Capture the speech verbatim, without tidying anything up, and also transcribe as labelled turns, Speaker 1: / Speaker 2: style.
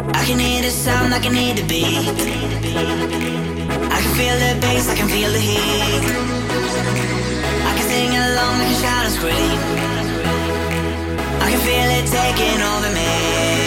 Speaker 1: I can hear the sound, I can hear the beat. I can feel the bass, I can feel the heat. I can sing along, I can shout and scream. I can feel it taking over me.